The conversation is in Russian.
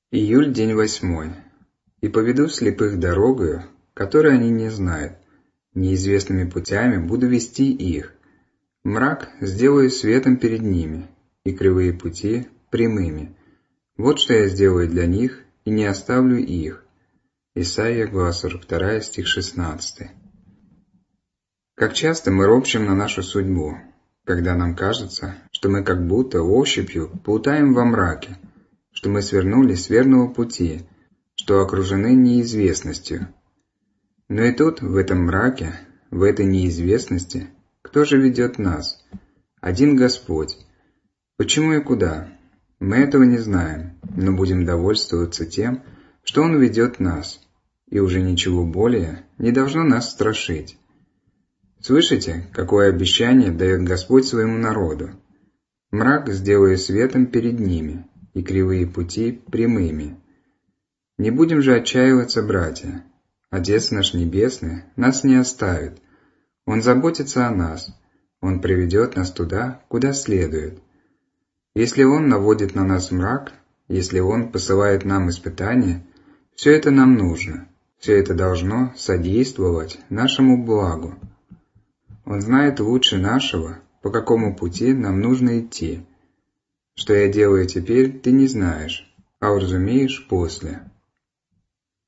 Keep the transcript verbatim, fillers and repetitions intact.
Июль, день восьмой. «И поведу слепых дорогою, которой они не знают, неизвестными путями буду вести их. Мрак сделаю светом перед ними, и кривые пути прямыми. Вот что я сделаю для них, и не оставлю их». Исайя, глава сорок два, стих шестнадцатый. Как часто мы ропщем на нашу судьбу, когда нам кажется, что мы как будто ощупью плутаем во мраке, что мы свернули с верного пути, что окружены неизвестностью. Но и тут, в этом мраке, в этой неизвестности, кто же ведет нас? Один Господь. Почему и куда? Мы этого не знаем, но будем довольствоваться тем, что Он ведет нас, и уже ничего более не должно нас страшить. Слышите, какое обещание дает Господь своему народу? «Мрак сделаю светом перед ними, и кривые пути прямыми». Не будем же отчаиваться, братья. Отец наш Небесный нас не оставит. Он заботится о нас. Он приведет нас туда, куда следует. Если Он наводит на нас мрак, если Он посылает нам испытания, все это нам нужно. Все это должно содействовать нашему благу. Он знает лучше нашего, по какому пути нам нужно идти. Что я делаю теперь, ты не знаешь, а уразумеешь после.